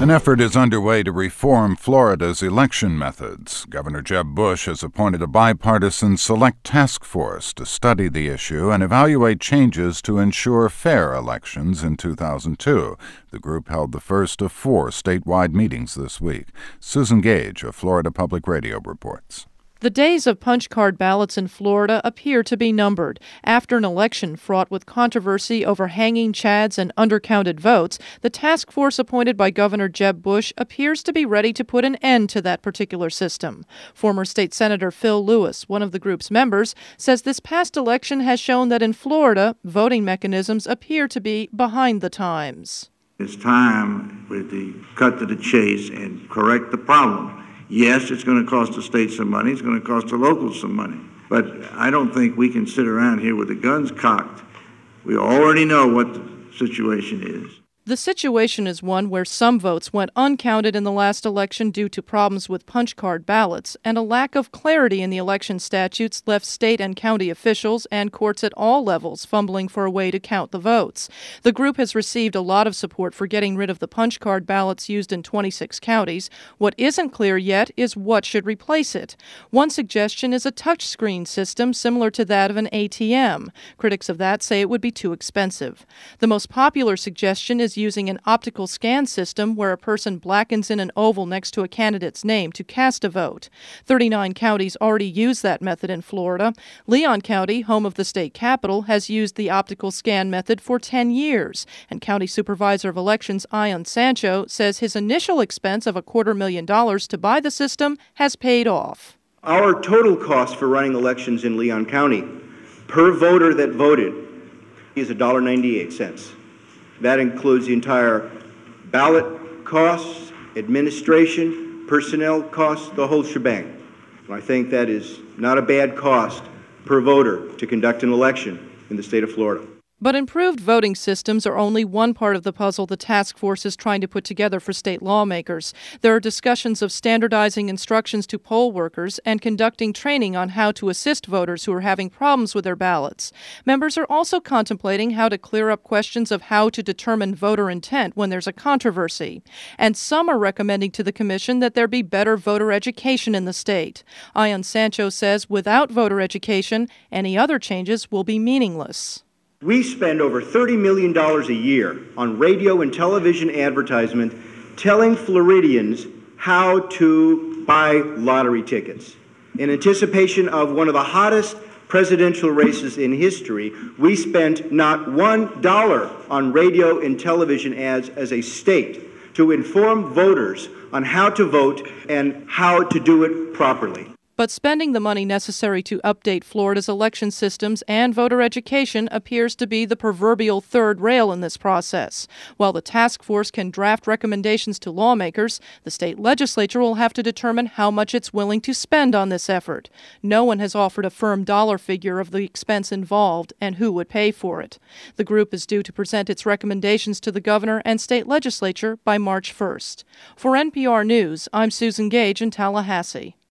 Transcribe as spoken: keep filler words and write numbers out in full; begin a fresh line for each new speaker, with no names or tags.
An effort is underway to reform Florida's election methods. Governor Jeb Bush has appointed a bipartisan select task force to study the issue and evaluate changes to ensure fair elections in two thousand two. The group held the first of four statewide meetings this week. Susan Gage of Florida Public Radio reports.
The days of punch card ballots in Florida appear to be numbered. After an election fraught with controversy over hanging chads and undercounted votes, the task force appointed by Governor Jeb Bush appears to be ready to put an end to that particular system. Former State Senator Phil Lewis, one of the group's members, says this past election has shown that in Florida, voting mechanisms appear to be behind the times.
It's time with the cut to the chase and correct the problem. Yes, it's going to cost the state some money. It's going to cost the locals some money. But I don't think we can sit around here with the guns cocked. We already know what the situation is.
The situation is one where some votes went uncounted in the last election due to problems with punch card ballots, and a lack of clarity in the election statutes left state and county officials and courts at all levels fumbling for a way to count the votes. The group has received a lot of support for getting rid of the punch card ballots used in twenty-six counties. What isn't clear yet is what should replace it. One suggestion is a touchscreen system similar to that of an A T M. Critics of that say it would be too expensive. The most popular suggestion is using an optical scan system where a person blackens in an oval next to a candidate's name to cast a vote. thirty-nine counties already use that method in Florida. Leon County, home of the state capital, has used the optical scan method for ten years, and County Supervisor of Elections Ian Sancho says his initial expense of a quarter million dollars to buy the system has paid off.
Our total cost for running elections in Leon County per voter that voted is one dollar and ninety-eight cents. That includes the entire ballot costs, administration, personnel costs, the whole shebang. I think that is not a bad cost per voter to conduct an election in the state of Florida.
But improved voting systems are only one part of the puzzle the task force is trying to put together for state lawmakers. There are discussions of standardizing instructions to poll workers and conducting training on how to assist voters who are having problems with their ballots. Members are also contemplating how to clear up questions of how to determine voter intent when there's a controversy. And some are recommending to the commission that there be better voter education in the state. Ian Sancho says without voter education, any other changes will be meaningless.
We spend over thirty million dollars a year on radio and television advertisement telling Floridians how to buy lottery tickets. In anticipation of one of the hottest presidential races in history, we spent not one dollar on radio and television ads as a state to inform voters on how to vote and how to do it properly.
But spending the money necessary to update Florida's election systems and voter education appears to be the proverbial third rail in this process. While the task force can draft recommendations to lawmakers, the state legislature will have to determine how much it's willing to spend on this effort. No one has offered a firm dollar figure of the expense involved and who would pay for it. The group is due to present its recommendations to the governor and state legislature by March first. For N P R News, I'm Susan Gage in Tallahassee.